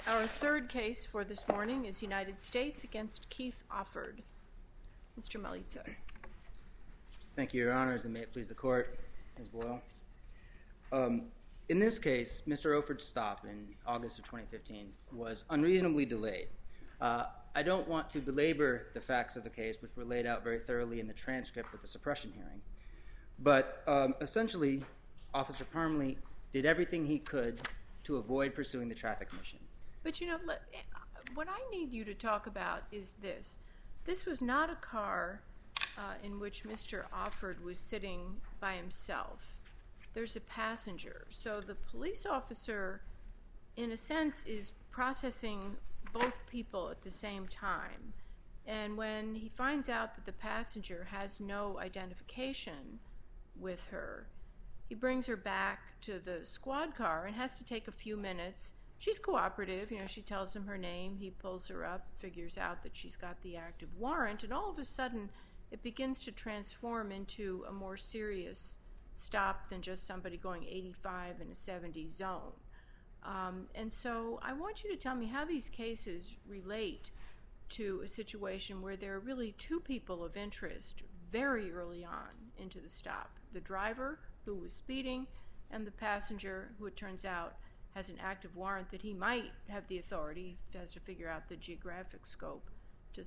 Our third case for this morning is United States against Keith Offord. Mr. Malitza. Thank you, Your Honors, and may it please the Court, Ms. Boyle. In this case, Mr. Offord's stop in August of 2015 was unreasonably delayed. I don't want to belabor the facts of the case, which were laid out very thoroughly in the transcript of the suppression hearing, but essentially, Officer Parmley did everything he could to avoid pursuing the traffic mission. But you know, what I need you to talk about is this. This was not a car in which Mr. Offord was sitting by himself. There's a passenger. So the police officer, in a sense, is processing both people at the same time. And when he finds out that the passenger has no identification with her, he brings her back to the squad car and has to take a few minutes. She's cooperative, you know, she tells him her name, he pulls her up, figures out that she's got the active warrant, and all of a sudden it begins to transform into a more serious stop than just somebody going 85 in a 70 zone. And so I want you to tell me how these cases relate to a situation where there are really two people of interest very early on into the stop. The driver, who was speeding, and the passenger, who it turns out has an active warrant that he might have the authority, has to figure out the geographic scope to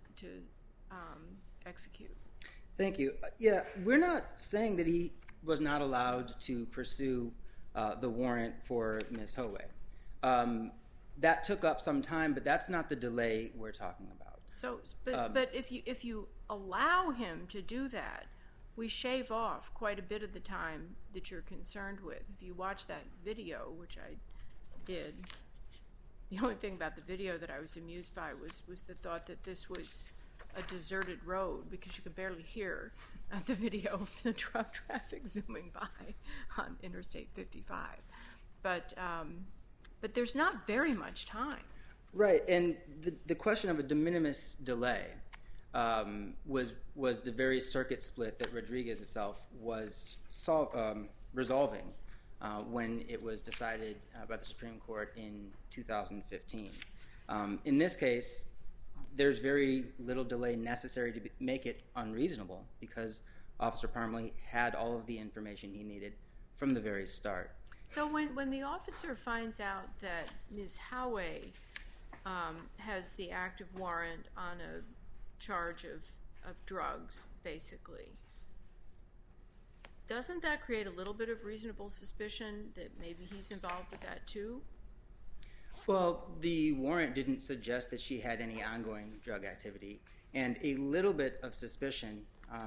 execute. Thank you. Yeah, we're not saying that he was not allowed to pursue the warrant for Ms. Howe. That took up some time, but that's not the delay we're talking about. So, but if you allow him to do that, we shave off quite a bit of the time that you're concerned with. If you watch that video, which I did, the only thing about the video that I was amused by was the thought that this was a deserted road, because you could barely hear the video of the truck traffic zooming by on Interstate 55. But there's not very much time. Right, and the question of a de minimis delay was the very circuit split that Rodriguez itself was resolving when it was decided by the Supreme Court in 2015. In this case, there's very little delay necessary to make it unreasonable, because Officer Parmley had all of the information he needed from the very start. So when the officer finds out that Ms. Howe has the active warrant on a charge of drugs, basically, doesn't that create a little bit of reasonable suspicion that maybe he's involved with that too? Well, the warrant didn't suggest that she had any ongoing drug activity, and a little bit of suspicion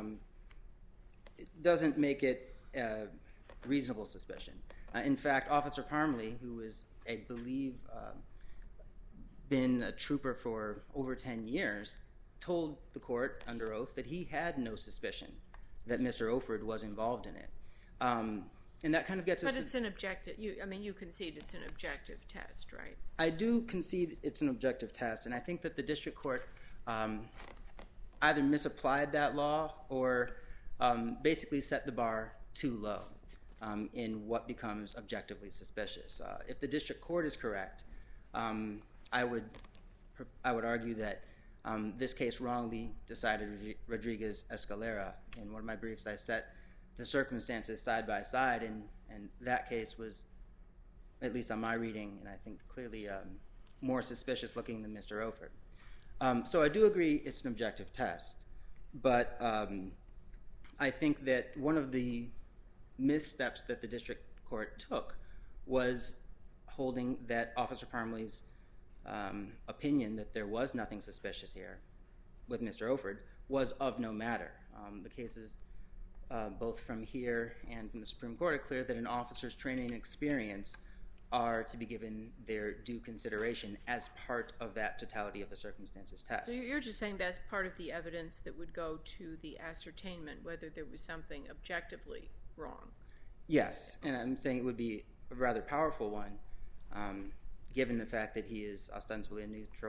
doesn't make it reasonable suspicion. In fact, Officer Parmley, who is, I believe, been a trooper for over 10 years, told the court under oath that he had no suspicion that Mr. Offord was involved in it. And that kind of gets us to... But it's an objective, you concede it's an objective test, right? I do concede it's an objective test, and I think that the district court either misapplied that law or basically set the bar too low in what becomes objectively suspicious. If the district court is correct, I would argue that this case wrongly decided Rodriguez-Escalera. In one of my briefs, I set the circumstances side by side, and that case was, at least on my reading, and I think clearly more suspicious looking than Mr. Offord. So I do agree it's an objective test, but I think that one of the missteps that the district court took was holding that Officer Parmley's opinion that there was nothing suspicious here with Mr. Offord was of no matter. The cases, both from here and from the Supreme Court, are clear that an officer's training and experience are to be given their due consideration as part of that totality of the circumstances test. So you're just saying that's part of the evidence that would go to the ascertainment whether there was something objectively wrong? Yes, and I'm saying it would be a rather powerful one, given the fact that he is ostensibly a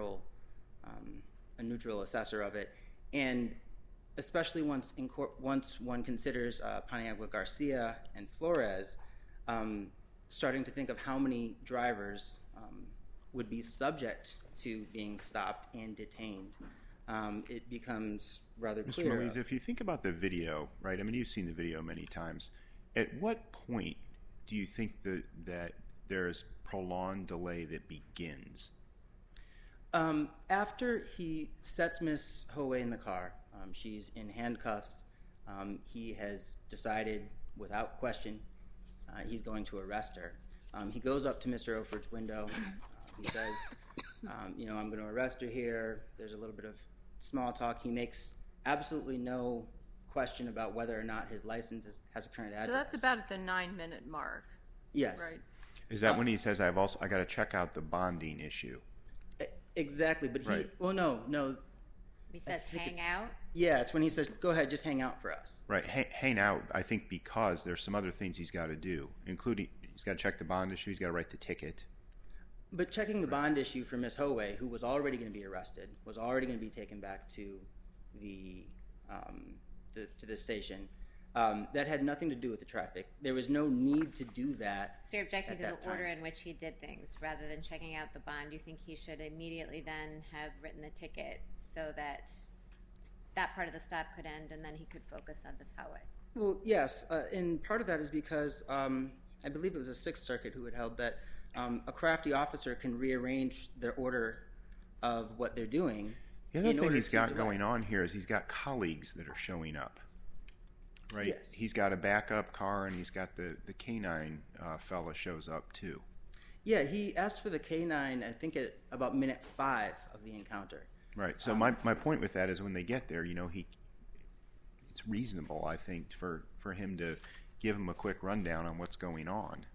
neutral assessor of it, and especially once one considers Paniagua Garcia and Flores, starting to think of how many drivers would be subject to being stopped and detained, it becomes rather clear. Mr. Melise, if you think about the video, right? I mean, you've seen the video many times. At what point do you think that there's prolonged delay that begins? After he sets Miss Hoey in the car, she's in handcuffs. He has decided, without question, he's going to arrest her. He goes up to Mr. Oford's window. He says, I'm going to arrest her here. There's a little bit of small talk. He makes absolutely no question about whether or not his license has a current address. So that's about at the 9-minute mark. Yes. Right. Is that when he says, I got to check out the bonding issue? Exactly, but right. No. He says hang out? Yeah, it's when he says, go ahead, just hang out for us. Right, hang out, I think, because there's some other things he's got to do, including he's got to check the bond issue, he's got to write the ticket. But checking the bond issue for Miss Hoey, who was already going to be arrested, was already going to be taken back to the station, that had nothing to do with the traffic. There was no need to do that. So you're objecting to the order time. in which he did things rather than checking out the bond. You think he should immediately then have written the ticket so that that part of the stop could end and then he could focus on Miss Hoey? Well, yes, and part of that is because I believe it was the Sixth Circuit who had held that a crafty officer can rearrange their order of what they're doing. The other thing he's got going on here is he's got colleagues that are showing up, right? Yes. He's got a backup car, and he's got the K-9 fella shows up, too. Yeah, he asked for the K-9, I think, at about minute 5 of the encounter. Right, so my point with that is when they get there, it's reasonable, I think, for him to give him a quick rundown on what's going on.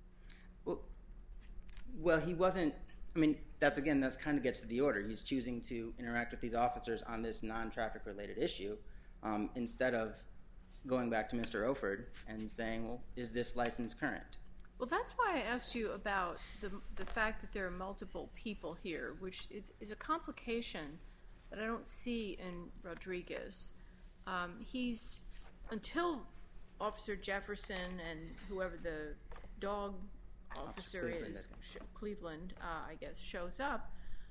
Well, he wasn't. I mean, that's kind of gets to the order. He's choosing to interact with these officers on this non-traffic related issue instead of going back to Mr. Oford and saying, well, is this license current? Well, that's why I asked you about the fact that there are multiple people here, which is a complication that I don't see in Rodriguez. Until Officer Jefferson and whoever the dog officer is, Cleveland, I guess, shows up,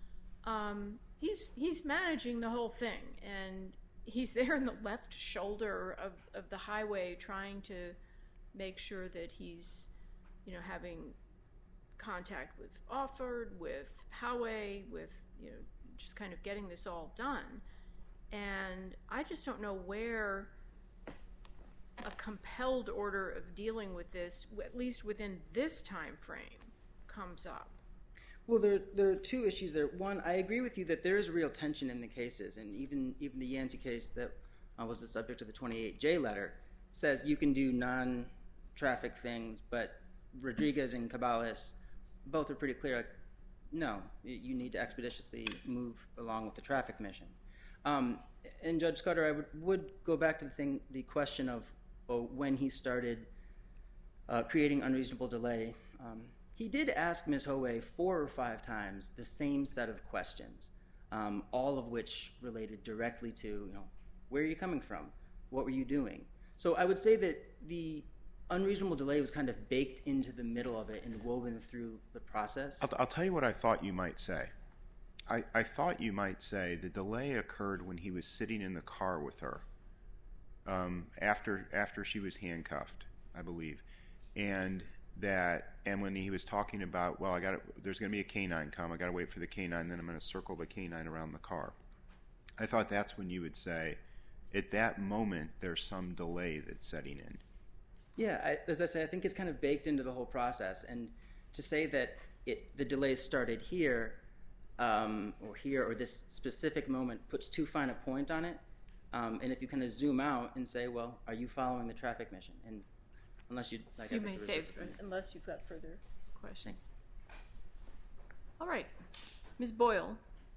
he's managing the whole thing, and he's there in the left shoulder of the highway trying to make sure that he's having contact with Offord, with Howe, with just kind of getting this all done. And I just don't know where a compelled order of dealing with this, at least within this time frame, comes up. Well, there are two issues there. One, I agree with you that there is real tension in the cases, and even the Yancey case that was the subject of the 28J letter says you can do non-traffic things, but Rodriguez and Cabales both are pretty clear. Like, no, you need to expeditiously move along with the traffic mission. And Judge Scudder, I would go back to the question of when he started creating unreasonable delay. He did ask Ms. Howe 4 or 5 times the same set of questions, all of which related directly to, where are you coming from? What were you doing? So I would say that the unreasonable delay was kind of baked into the middle of it and woven through the process. I'll tell you what I thought you might say. I thought you might say the delay occurred when he was sitting in the car with her after she was handcuffed, I believe, and when he was talking about, well, there's going to be a K-9 come, I got to wait for the K-9, then I'm going to circle the K-9 around the car. I thought that's when you would say, at that moment, there's some delay that's setting in. Yeah, as I say, I think it's kind of baked into the whole process, and to say that the delay started here or this specific moment puts too fine a point on it. And if you kind of zoom out and say, well, are you following the traffic mission? And unless you may save unless you've got further questions. All right, Ms. Boyle.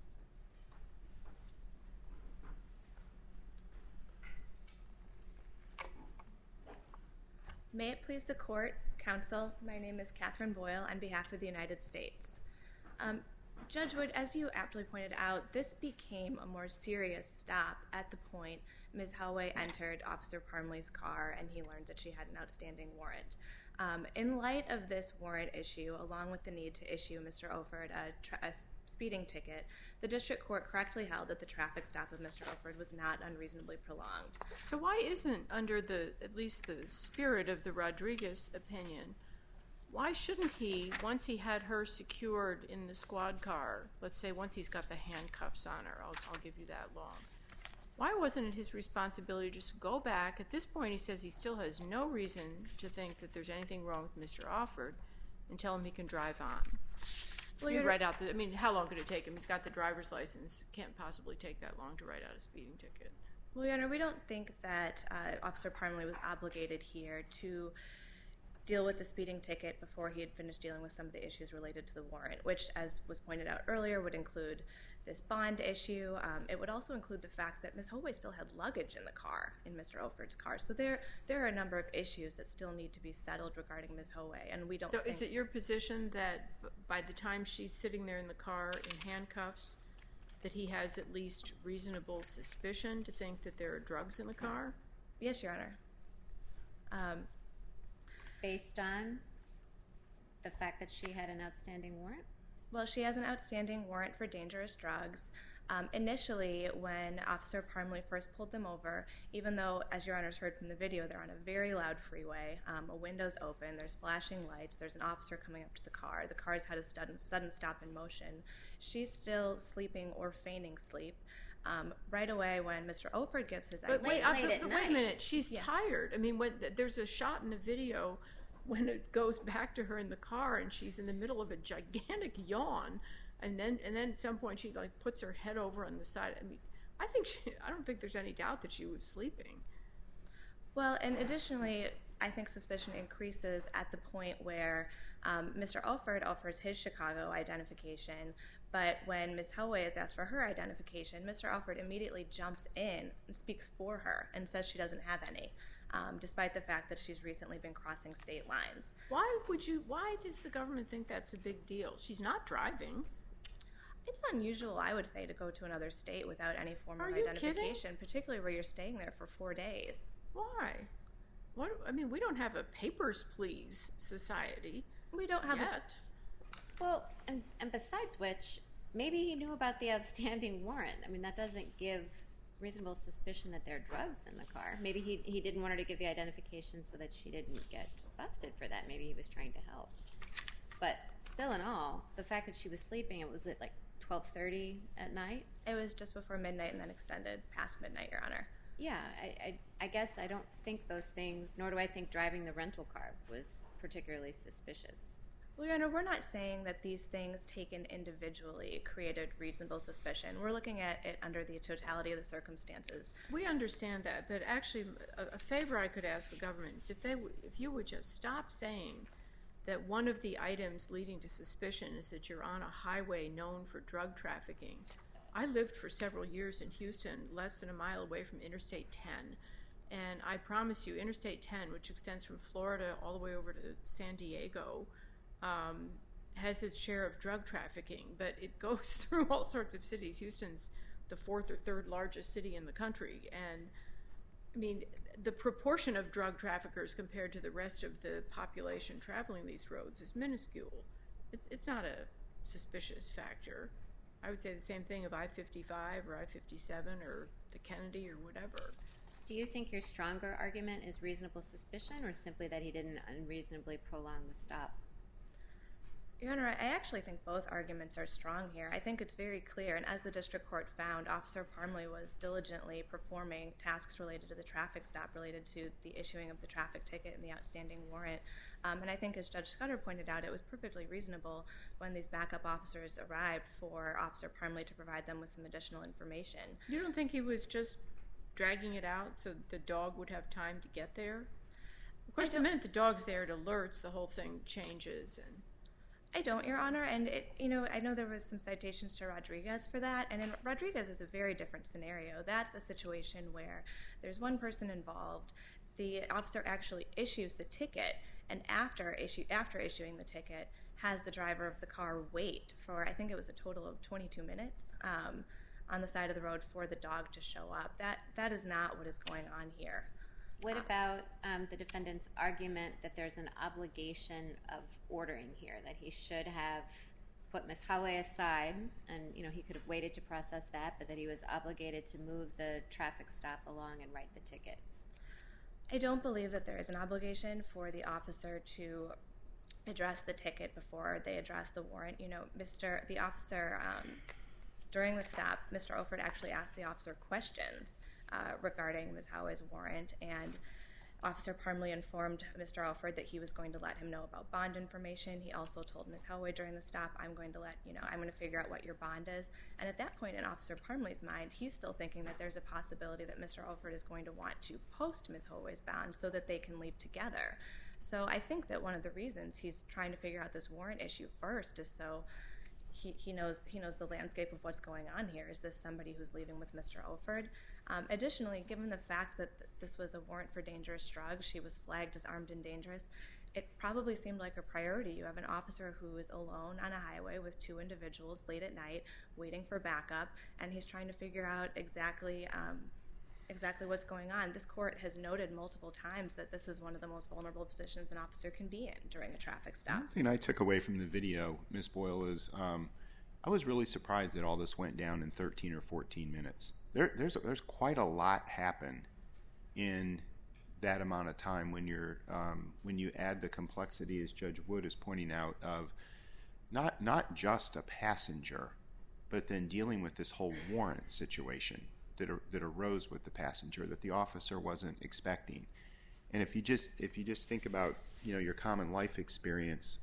May it please the court, counsel, my name is Catherine Boyle on behalf of the United States. Judge Wood, as you aptly pointed out, this became a more serious stop at the point Ms. Howe entered Officer Parmley's car and he learned that she had an outstanding warrant. In light of this warrant issue, along with the need to issue Mr. Oford a speeding ticket, the district court correctly held that the traffic stop of Mr. Oford was not unreasonably prolonged. So why isn't, under at least the spirit of the Rodriguez opinion, why shouldn't he, once he had her secured in the squad car, let's say once he's got the handcuffs on her, I'll give you that long, why wasn't it his responsibility to just go back? At this point, he says he still has no reason to think that there's anything wrong with Mr. Oford, and tell him he can drive on. Well, you write out how long could it take him? He's got the driver's license. Can't possibly take that long to write out a speeding ticket. Well, Your Honor, we don't think that Officer Parmley was obligated here to deal with the speeding ticket before he had finished dealing with some of the issues related to the warrant, which, as was pointed out earlier, would include this bond issue. It would also include the fact that Ms. Holloway still had luggage in the car, in Mr. Oford's car. So there are a number of issues that still need to be settled regarding Ms. Holloway, and we don't think... So is it your position that by the time she's sitting there in the car in handcuffs, that he has at least reasonable suspicion to think that there are drugs in the car? Yes, Your Honor. Based on the fact that she had an outstanding warrant? Well, she has an outstanding warrant for dangerous drugs. Initially, when Officer Parmley first pulled them over, even though, as Your Honor's heard from the video, they're on a very loud freeway, a window's open, there's flashing lights, there's an officer coming up to the car's had a sudden stop in motion, she's still sleeping or feigning sleep. Right away, when Mr. Oford gives his... But late at night. Wait a minute, she's tired. I mean, there's a shot in the video when it goes back to her in the car and she's in the middle of a gigantic yawn, and then at some point she puts her head over on the side. I mean, I don't think there's any doubt that she was sleeping. Well, and additionally, I think suspicion increases at the point where Mr. Oford offers his Chicago identification, but when Ms. Holloway is asked for her identification, Mr. Oford immediately jumps in and speaks for her and says she doesn't have any, despite the fact that she's recently been crossing state lines. Why does the government think that's a big deal? She's not driving. It's unusual, I would say, to go to another state without any form of identification, particularly where you're staying there for 4 days. Why? I mean, we don't have a papers, please society. We don't have yet. Well, and besides which, maybe he knew about the outstanding warrant. I mean, that doesn't give reasonable suspicion that there are drugs in the car. Maybe he didn't want her to give the identification so that she didn't get busted for that. Maybe he was trying to help. But still in all, the fact that she was sleeping, was it 12:30 at night? It was just before midnight and then extended past midnight, Your Honor. Yeah, I guess I don't think those things, nor do I think driving the rental car was particularly suspicious. Well, Your Honor, we're not saying that these things taken individually created reasonable suspicion. We're looking at it under the totality of the circumstances. We understand that, but actually a favor I could ask the government is if you would just stop saying that one of the items leading to suspicion is that you're on a highway known for drug trafficking. I lived for several years in Houston, less than a mile away from Interstate 10, and I promise you, Interstate 10, which extends from Florida all the way over to San Diego, has its share of drug trafficking, but it goes through all sorts of cities. Houston's the 4th or 3rd largest city in the country, and I mean, the proportion of drug traffickers compared to the rest of the population traveling these roads is minuscule. It's not a suspicious factor. I would say the same thing of I-55 or I-57 or the Kennedy or whatever. Do you think your stronger argument is reasonable suspicion or simply that he didn't unreasonably prolong the stop? Your Honor, I actually think both arguments are strong here. I think it's very clear, and as the district court found, Officer Parmley was diligently performing tasks related to the traffic stop, related to the issuing of the traffic ticket and the outstanding warrant. And I think, as Judge Scudder pointed out, it was perfectly reasonable when these backup officers arrived for Officer Parmley to provide them with some additional information. You don't think he was just dragging it out so the dog would have time to get there? Of course, the minute the dog's there, it alerts, the whole thing changes. And I don't, Your Honor, and I know there was some citations to Rodriguez for that, and Rodriguez is a very different scenario. That's a situation where there's one person involved, the officer actually issues the ticket, and after issuing the ticket, has the driver of the car wait for, I think it was a total of 22 minutes on the side of the road for the dog to show up. That is not what is going on here. What about the defendant's argument that there's an obligation of ordering here, that he should have put Ms. Howe aside, and he could have waited to process that, but that he was obligated to move the traffic stop along and write the ticket? I don't believe that there is an obligation for the officer to address the ticket before they address the warrant. The officer, during the stop, Mr. Olford actually asked the officer questions regarding Ms. Howe's warrant, and Officer Parmley informed Mr. Olford that he was going to let him know about bond information. He also told Ms. Howe during the stop, I'm going to figure out what your bond is. And at that point in Officer Parmley's mind, he's still thinking that there's a possibility that Mr. Olford is going to want to post Ms. Howe's bond so that they can leave together. So I think that one of the reasons he's trying to figure out this warrant issue first is so he knows the landscape of what's going on here. Is this somebody who's leaving with Mr. Olford? Additionally, given the fact that this was a warrant for dangerous drugs, she was flagged as armed and dangerous, it probably seemed like a priority. You have an officer who is alone on a highway with two individuals late at night waiting for backup, and he's trying to figure out exactly what's going on. This court has noted multiple times that this is one of the most vulnerable positions an officer can be in during a traffic stop. One thing I took away from the video, Ms. Boyle, is I was really surprised that all this went down in 13 or 14 minutes. There's quite a lot happen in that amount of time when you add the complexity, as Judge Wood is pointing out, of not just a passenger, but then dealing with this whole warrant situation that arose with the passenger that the officer wasn't expecting. And if you just think about your common life experience,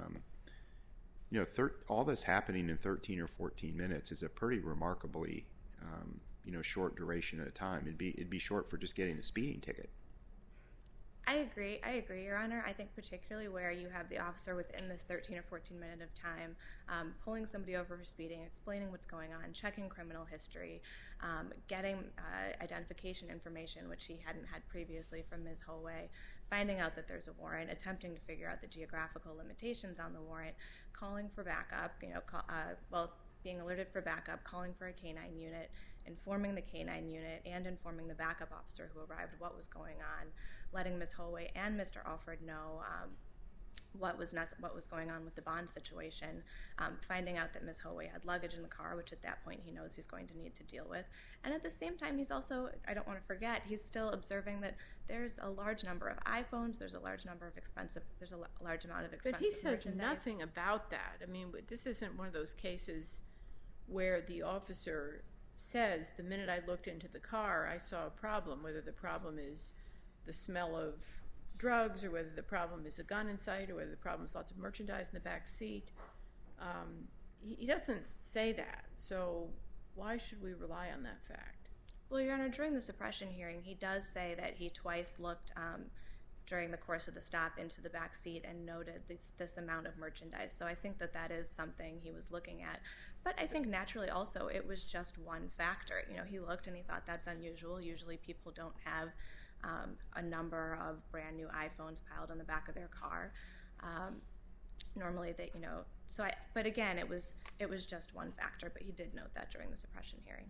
all this happening in 13 or 14 minutes is a pretty remarkably short duration at a time. It'd be short for just getting a speeding ticket. I agree, Your Honor. I think particularly where you have the officer within this 13 or 14 minute of time pulling somebody over for speeding, explaining what's going on, checking criminal history, getting identification information, which he hadn't had previously from Ms. Howe, finding out that there's a warrant, attempting to figure out the geographical limitations on the warrant, calling for backup, being alerted for backup, calling for a K-9 unit, informing the K-9 unit and informing the backup officer who arrived what was going on, letting Ms. Howe and Mr. Alford know what was going on with the bond situation, finding out that Ms. Howe had luggage in the car, which at that point he knows he's going to need to deal with. And at the same time, he's also, I don't want to forget, he's still observing that there's a large number of iPhones, there's a large amount of expensive But he says nothing about that. I mean, this isn't one of those cases where the officer says, the minute I looked into the car, I saw a problem, whether the problem is the smell of drugs or whether the problem is a gun in sight or whether the problem is lots of merchandise in the back seat. He doesn't say that, so why should we rely on that fact? Well, Your Honor, during the suppression hearing, he does say that he twice looked during the course of the stop into the back seat and noted this amount of merchandise. So I think that is something he was looking at. But I think naturally also it was just one factor. He looked and he thought that's unusual. Usually people don't have a number of brand new iPhones piled on the back of their car. Normally they, but again, it was just one factor, but he did note that during the suppression hearing.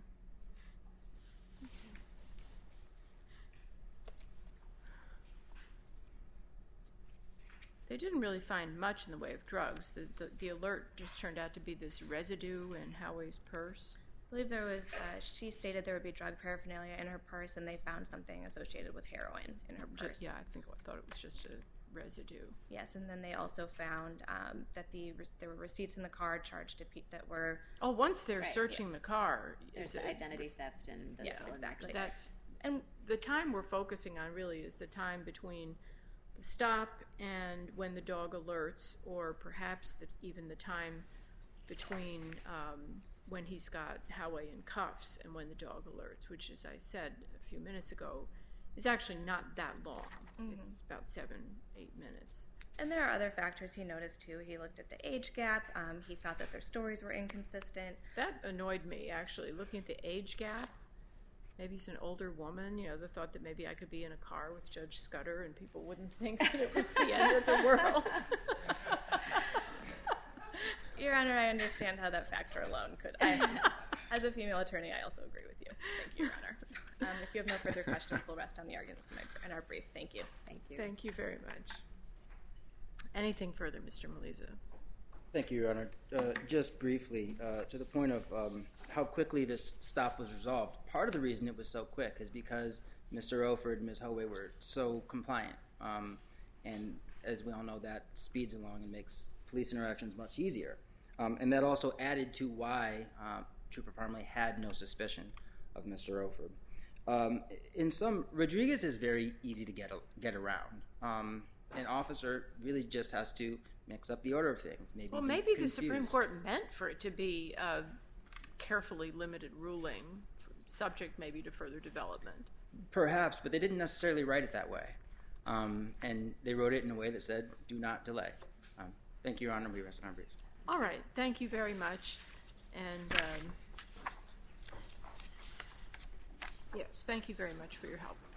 They didn't really find much in the way of drugs. The alert just turned out to be this residue in Howe's purse. I believe there was, she stated there would be drug paraphernalia in her purse, and they found something associated with heroin in her purse. Yeah, I thought it was just a residue. Yes, and then they also found that there were receipts in the car charged to people that were... Oh, once they're searching the car... There's identity theft and... Yes, exactly. And the time we're focusing on really is the time between the stop and when the dog alerts, or perhaps even the time between when he's got Howe in cuffs and when the dog alerts, which, as I said a few minutes ago, is actually not that long. Mm-hmm. It's about 7-8 minutes. And there are other factors he noticed, too. He looked at the age gap. He thought that their stories were inconsistent. That annoyed me, actually, looking at the age gap. Maybe he's an older woman, the thought that maybe I could be in a car with Judge Scudder and people wouldn't think that it was the end of the world. Your Honor, I understand how that factor alone could... As a female attorney, I also agree with you. Thank you, Your Honor. If you have no further questions, we'll rest on the arguments in our brief. Thank you. Thank you. Thank you very much. Anything further, Mr. Maliza? Thank you, Your Honor. Just briefly, to the point of how quickly this stop was resolved, part of the reason it was so quick is because Mr. Oford and Ms. Hoey were so compliant. And as we all know, that speeds along and makes police interactions much easier. And that also added to why Trooper Parmalee had no suspicion of Mr. Oford. In some, Rodriguez is very easy to get around. An officer really just has to mix up the order of things. Maybe the Supreme Court meant for it to be a carefully limited ruling, subject maybe to further development. Perhaps, but they didn't necessarily write it that way. And they wrote it in a way that said, do not delay. Thank you, Your Honor. We rest on our briefs. All right. Thank you very much. And yes, thank you very much for your help.